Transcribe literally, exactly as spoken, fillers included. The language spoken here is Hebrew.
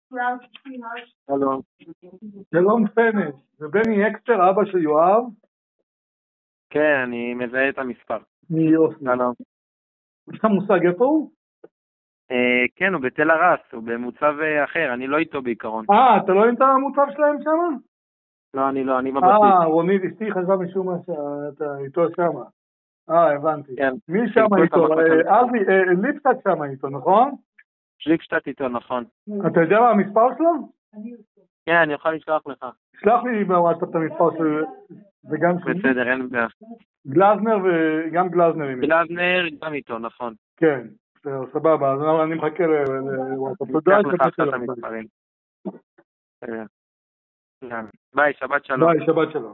שלום. שלום פנס, זה בני אקסטר, אבא של יואב. כן, אני מזהה את המספר. מיוסי. שלום. יש לך מושג איפה הוא? אה, כן, הוא בתל הרס, הוא במוצב אה, אחר, אני לא איתו בעיקרון. אה, אתה לא עם המוצב שלהם שם? לא, אני לא, אני בבסיס. אה, רונית אשתי חשבה משום מה שאתה איתו שם. אה, הבנתי. כן. מי שם חילקו את איתו? המחלקה. אה, אבי, אה, ליפסט שם איתו, נכון? שליפשטט איתו, נכון. אתה יודע מה המספר שלו? כן, אני אוכל לשלוח לך. שלח לי בוואטסאפ את המספר של... וגם שלי. בסדר, אין בעיה. גלזנר וגם גלזנר. עם- גלבנר גם איתו, נכון. כן, בסדר, סבבה, אז אני מחכה לוואטסאפ. אני תודה, אקח לך שבת עכשיו את שלום. המספרים. בסדר. יאללה. ביי, שבת שלום. ביי, שבת שלום.